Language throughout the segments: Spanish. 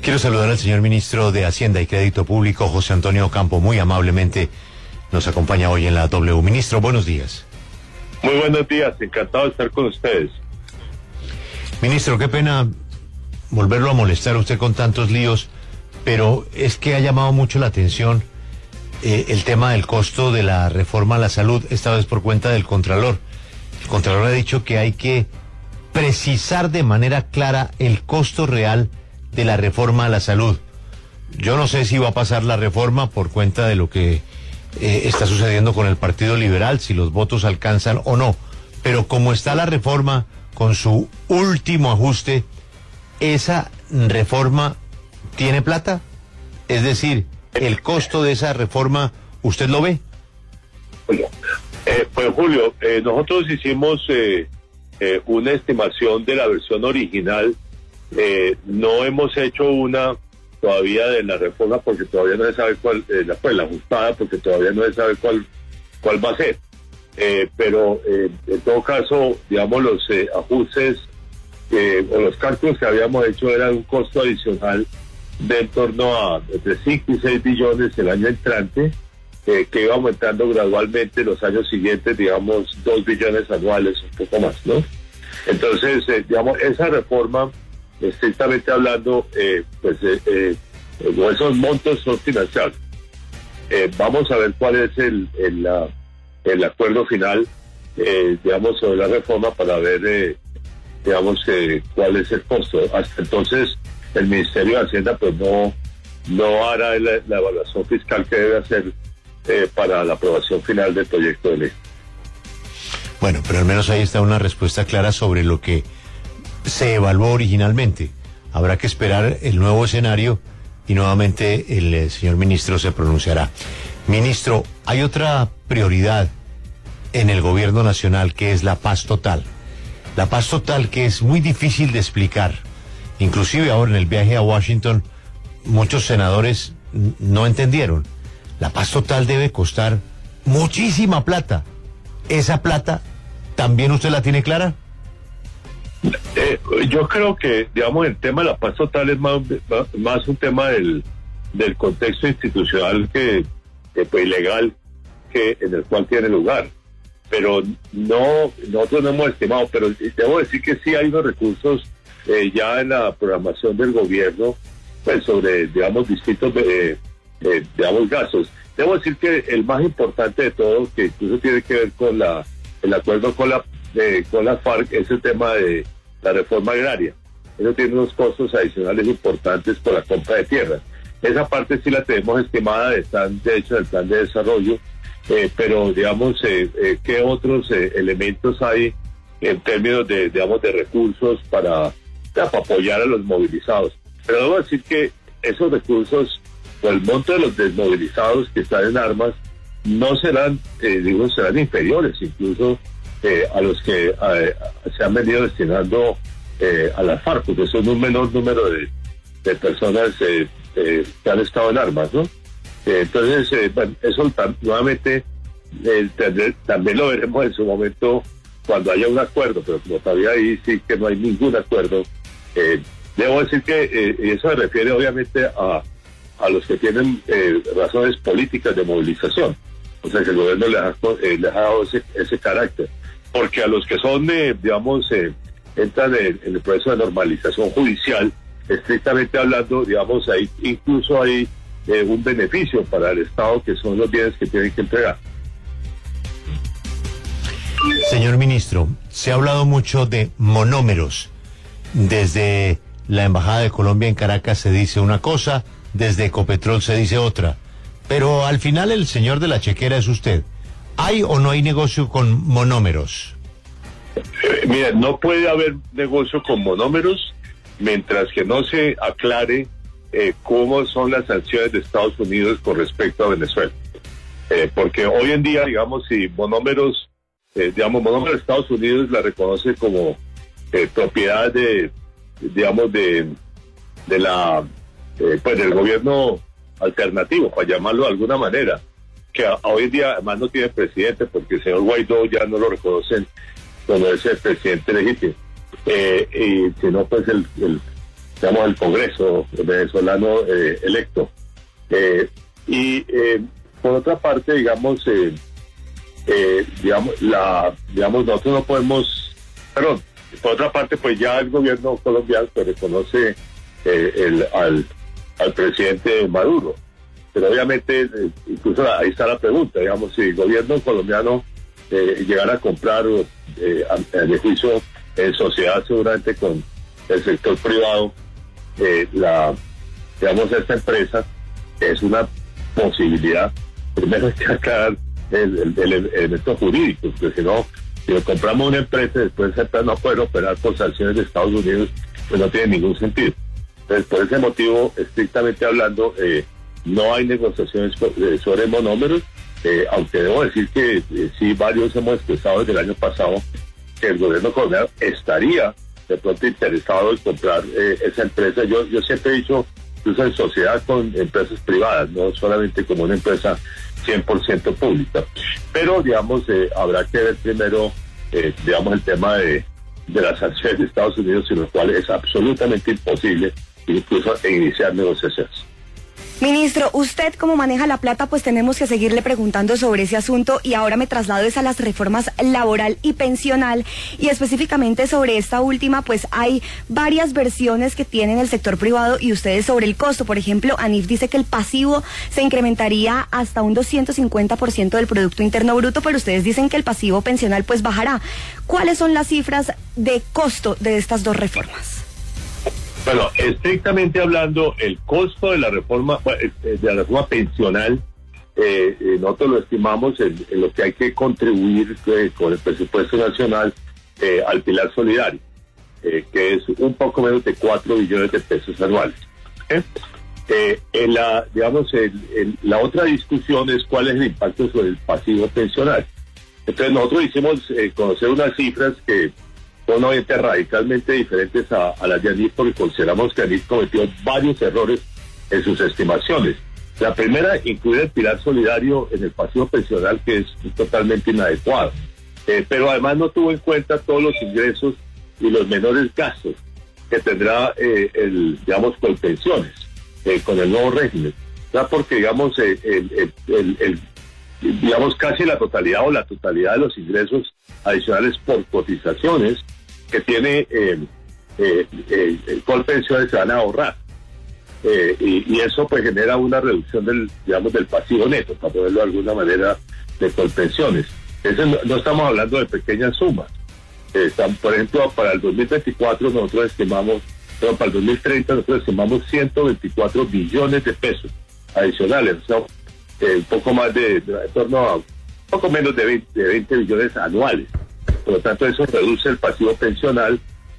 Quiero saludar al señor ministro de Hacienda y Crédito Público, José Antonio Ocampo. Muy amablemente nos acompaña hoy en la W. Ministro, buenos días. Muy buenos días, encantado de estar con ustedes. Ministro, qué pena volverlo a molestar a usted con tantos líos, pero es que ha llamado mucho la atención el tema del costo de la reforma a la salud, esta vez por cuenta del Contralor. El Contralor ha dicho que hay que precisar de manera clara el costo real de la reforma a la salud. Yo no sé si va a pasar la reforma por cuenta de lo que está sucediendo con el Partido Liberal, si los votos alcanzan o no, pero como está la reforma con su último ajuste, ¿esa reforma tiene plata? Es decir, ¿el costo de esa reforma usted lo ve? Pues Julio, nosotros hicimos una estimación de la versión original. No hemos hecho una todavía de la reforma porque todavía no se sabe cuál, la ajustada porque todavía no se sabe cuál va a ser. Pero en todo caso, digamos, los ajustes o los cálculos que habíamos hecho eran un costo adicional de en torno a entre 5 y 6 billones el año entrante, que iba aumentando gradualmente los años siguientes, digamos, 2 billones anuales, un poco más, ¿no? Entonces, digamos, esa reforma, estrictamente hablando, esos montos son financiables. Vamos a ver cuál es el acuerdo final, digamos, sobre la reforma para ver, digamos, cuál es el costo. Hasta entonces, el Ministerio de Hacienda pues no hará la evaluación fiscal que debe hacer para la aprobación final del proyecto de ley. Bueno, pero al menos ahí está una respuesta clara sobre lo que se evaluó originalmente. Habrá que esperar el nuevo escenario y nuevamente el señor ministro se pronunciará. Ministro, hay otra prioridad en el gobierno nacional que es la paz total. La paz total que es muy difícil de explicar. Inclusive ahora en el viaje a Washington, muchos senadores no entendieron. La paz total debe costar muchísima plata. ¿Esa plata también usted la tiene clara? Yo creo que, digamos, el tema de la paz total es más un tema del contexto institucional que pues, legal que en el cual tiene lugar. Pero nosotros no hemos estimado, pero debo decir que sí hay unos recursos ya en la programación del gobierno, pues sobre, digamos, distintos, digamos, gastos. Debo decir que el más importante de todo, que incluso tiene que ver con el acuerdo con la FARC, es el tema de la reforma agraria. Eso tiene unos costos adicionales importantes por la compra de tierras. Esa parte sí la tenemos estimada, están de hecho en el plan de desarrollo, pero digamos, ¿qué otros elementos hay en términos de, digamos, de recursos para apoyar a los movilizados? Pero debo decir que esos recursos, o el monto de los desmovilizados que están en armas, no serán, serán inferiores incluso a los que se han venido destinando a las FARC, porque son un menor número de personas que han estado en armas, ¿no? Entonces, bueno, eso nuevamente también lo veremos en su momento cuando haya un acuerdo, pero como todavía ahí sí que no hay ningún acuerdo. Debo decir que eso se refiere obviamente a los que tienen razones políticas de movilización, o sea que el gobierno les ha dado ese carácter, porque a los que son, digamos, entran en el proceso de normalización judicial, estrictamente hablando, digamos, ahí incluso hay un beneficio para el Estado, que son los bienes que tienen que entregar. Señor ministro, se ha hablado mucho de monómeros. Desde la Embajada de Colombia en Caracas se dice una cosa, desde Ecopetrol se dice otra, pero al final el señor de la chequera es usted. ¿Hay o no hay negocio con monómeros? Mira, no puede haber negocio con monómeros mientras que no se aclare cómo son las sanciones de Estados Unidos con respecto a Venezuela. Porque hoy en día, digamos, si monómeros de Estados Unidos la reconoce como propiedad del gobierno alternativo, para llamarlo de alguna manera, que hoy en día además no tiene presidente porque el señor Guaidó ya no lo reconocen como ese presidente legítimo, y sino pues digamos, el Congreso venezolano electo. Por otra parte, digamos, nosotros no podemos, por otra parte, pues ya el gobierno colombiano pues reconoce al presidente Maduro, pero obviamente, incluso ahí está la pregunta, digamos, si el gobierno colombiano llegara a comprar, a mi juicio, en sociedad seguramente con el sector privado, esta empresa, es una posibilidad. Primero hay que aclarar el elemento jurídico, porque si no, si compramos una empresa y después no poder operar por sanciones de Estados Unidos, pues no tiene ningún sentido. Entonces, por ese motivo, estrictamente hablando, no hay negociaciones sobre monómeros, aunque debo decir que sí, varios hemos expresado desde el año pasado que el gobierno colombiano estaría de pronto interesado en comprar esa empresa. Yo siempre he dicho, incluso en sociedad con empresas privadas, no solamente como una empresa 100% pública. Pero, digamos, habrá que ver primero, digamos, el tema de las sanciones de Estados Unidos, sin lo cual es absolutamente imposible incluso iniciar negociaciones. Ministro, usted como maneja la plata, pues tenemos que seguirle preguntando sobre ese asunto, y ahora me traslado a las reformas laboral y pensional, y específicamente sobre esta última, pues hay varias versiones que tienen el sector privado y ustedes sobre el costo. Por ejemplo, ANIF dice que el pasivo se incrementaría hasta un 250% del Producto Interno Bruto, pero ustedes dicen que el pasivo pensional pues bajará. ¿Cuáles son las cifras de costo de estas dos reformas? Bueno, estrictamente hablando, el costo de la reforma pensional, nosotros lo estimamos en lo que hay que contribuir con el presupuesto nacional al pilar solidario, que es un poco menos de 4 billones de pesos anuales. La otra discusión es cuál es el impacto sobre el pasivo pensional. Entonces nosotros hicimos conocer unas cifras que son obviamente radicalmente diferentes a las de ANIF, porque consideramos que ANIF cometió varios errores en sus estimaciones. La primera, incluir el pilar solidario en el pasivo pensional, que es totalmente inadecuado. Pero además no tuvo en cuenta todos los ingresos y los menores gastos que tendrá con pensiones, con el nuevo régimen. Porque, digamos, casi la totalidad de los ingresos adicionales por cotizaciones que tiene Colpensiones se van a ahorrar, y eso pues genera una reducción del pasivo neto, para ponerlo de alguna manera, de Colpensiones. No estamos hablando de pequeñas sumas. Por ejemplo, para el 2024 nosotros estimamos, para el 2030 nosotros estimamos 124 billones de pesos adicionales, o sea, un poco más en torno a un poco menos de 20 billones anuales. Por lo tanto, eso reduce el pasivo pensional,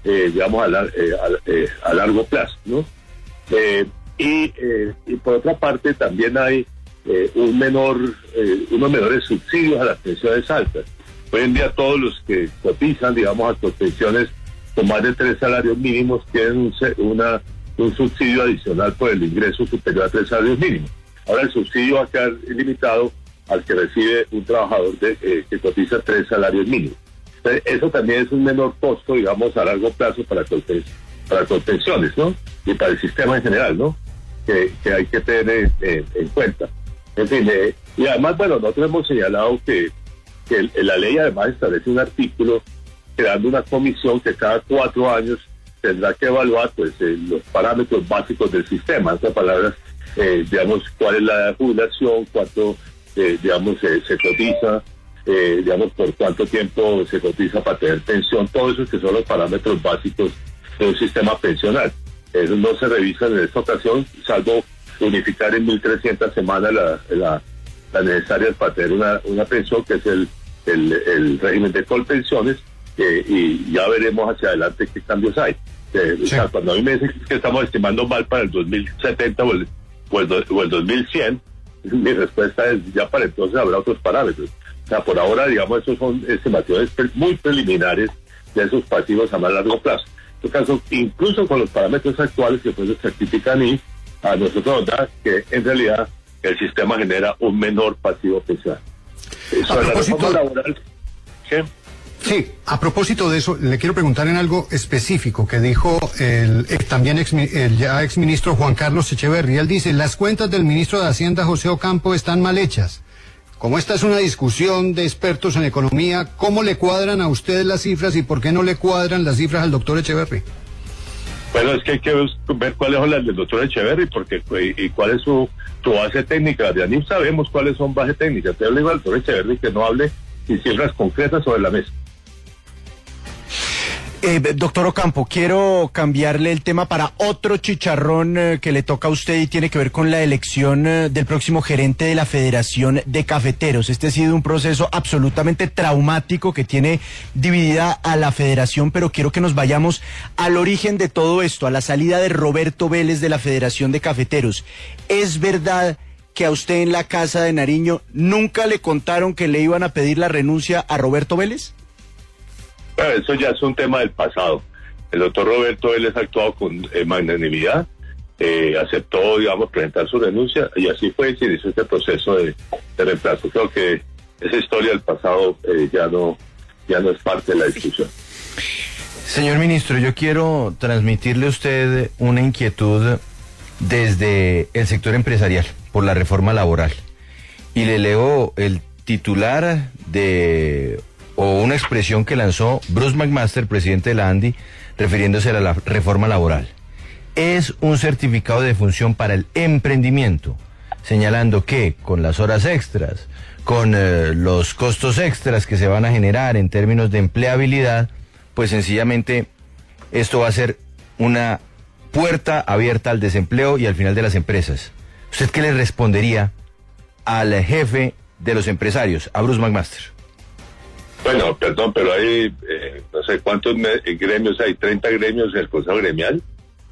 a largo plazo, ¿no? Y por otra parte, también hay unos menores subsidios a las pensiones altas. Hoy en día todos los que cotizan, digamos, a pensiones con más de 3 salarios mínimos tienen un subsidio adicional por el ingreso superior a 3 salarios mínimos. Ahora el subsidio va a quedar limitado al que recibe un trabajador que cotiza 3 salarios mínimos. Entonces, eso también es un menor costo, digamos, a largo plazo para Colpensiones, ¿no? Y para el sistema en general, ¿no? Que hay que tener en cuenta. En fin, y además, bueno, nosotros hemos señalado que la ley además establece un artículo creando una comisión que cada 4 años tendrá que evaluar pues los parámetros básicos del sistema. En otras palabras, cuál es la edad de jubilación, cuánto, se cotiza, por cuánto tiempo se cotiza para tener pensión, todos esos que son los parámetros básicos de un sistema pensional. Eso no se revisa en esta ocasión, salvo unificar en 1.300 semanas las necesarias para tener una pensión, que es el régimen de Colpensiones, y ya veremos hacia adelante qué cambios hay. Sí. O sea, cuando a mí me dicen que estamos estimando mal para el 2070 o el 2100, mi respuesta es ya para entonces habrá otros parámetros. O sea, por ahora, digamos, esos son estimaciones muy preliminares de esos pasivos a más largo plazo. En todo caso, incluso con los parámetros actuales que pues certifican y a nosotros nos da que en realidad el sistema genera un menor pasivo pensional. A propósito, laboral, ¿qué? Sí, a propósito de eso, le quiero preguntar en algo específico que dijo el ya exministro Juan Carlos Echeverri. Él dice, las cuentas del ministro de Hacienda José Ocampo están mal hechas. Como esta es una discusión de expertos en economía, ¿cómo le cuadran a ustedes las cifras y por qué no le cuadran las cifras al doctor Echeverri? Bueno, es que hay que ver cuáles son las del doctor Echeverri y cuál es su base técnica. De ANIP sabemos cuáles son bases técnicas. Te digo al doctor Echeverri que no hable sin cifras concretas sobre la mesa. Doctor Ocampo, quiero cambiarle el tema para otro chicharrón que le toca a usted y tiene que ver con la elección del próximo gerente de la Federación de Cafeteros. Este ha sido un proceso absolutamente traumático que tiene dividida a la federación, pero quiero que nos vayamos al origen de todo esto, a la salida de Roberto Vélez de la Federación de Cafeteros. ¿Es verdad que a usted en la Casa de Nariño nunca le contaron que le iban a pedir la renuncia a Roberto Vélez? Bueno, eso ya es un tema del pasado. El doctor Roberto Vélez ha actuado con magnanimidad, aceptó, digamos, presentar su renuncia y así fue que inició este proceso de reemplazo. Creo que esa historia del pasado ya no es parte de la discusión. Señor ministro, yo quiero transmitirle a usted una inquietud desde el sector empresarial por la reforma laboral. Y le leo el titular o una expresión que lanzó Bruce McMaster, presidente de la ANDI, refiriéndose a la reforma laboral. Es un certificado de función para el emprendimiento, señalando que con las horas extras, con los costos extras que se van a generar en términos de empleabilidad, pues sencillamente esto va a ser una puerta abierta al desempleo y al final de las empresas. ¿Usted qué le respondería al jefe de los empresarios, a Bruce McMaster? Bueno, perdón, pero hay no sé cuántos gremios hay, 30 gremios en el Consejo Gremial.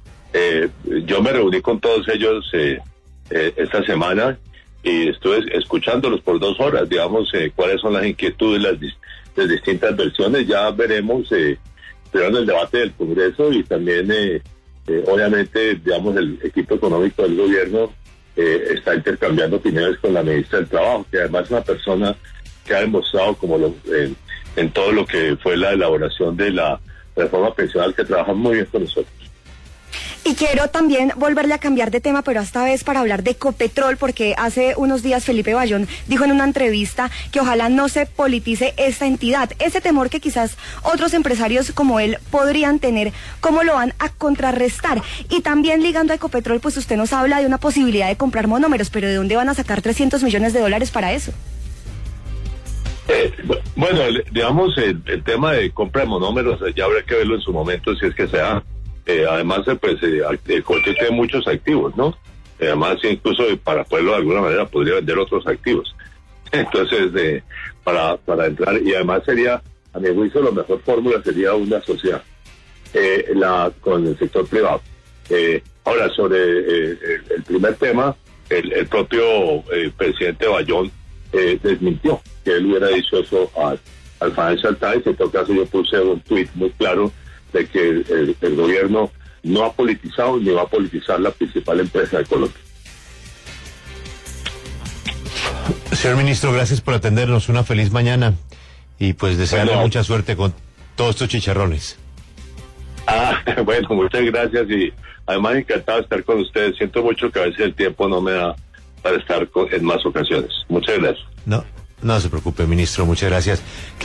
Yo me reuní con todos ellos esta semana y estuve escuchándolos por 2 horas, digamos, cuáles son las inquietudes, las distintas versiones. Ya veremos pero en el debate del Congreso y también, obviamente, digamos, el equipo económico del gobierno está intercambiando opiniones con la ministra del Trabajo, que además es una persona que ha demostrado en todo lo que fue la elaboración de la reforma pensional, que trabaja muy bien con nosotros. Y quiero también volverle a cambiar de tema, pero esta vez para hablar de Ecopetrol, porque hace unos días Felipe Bayón dijo en una entrevista que ojalá no se politice esta entidad. Ese temor que quizás otros empresarios como él podrían tener, ¿cómo lo van a contrarrestar? Y también ligando a Ecopetrol, pues usted nos habla de una posibilidad de comprar monómeros, pero ¿de dónde van a sacar $300 millones para eso? Bueno, digamos, el tema de compra de monómeros ya habrá que verlo en su momento, si es que se da. Además, pues, el Colche tiene muchos activos, ¿no? Además, incluso para poderlo de alguna manera podría vender otros activos. Entonces, para entrar, y además sería, a mi juicio, la mejor fórmula sería una sociedad con el sector privado. Ahora, sobre el primer tema, el propio presidente Bayón desmintió que él hubiera dicho eso al Financial Times. En todo caso, yo puse un tuit muy claro de que el gobierno no ha politizado ni va a politizar la principal empresa de Colombia. Señor ministro, gracias por atendernos. Una feliz mañana y pues desearle mucha suerte con todos estos chicharrones. Bueno, muchas gracias y además encantado de estar con ustedes. Siento mucho que a veces el tiempo no me da para estar en más ocasiones. Muchas gracias. No se preocupe, ministro. Muchas gracias.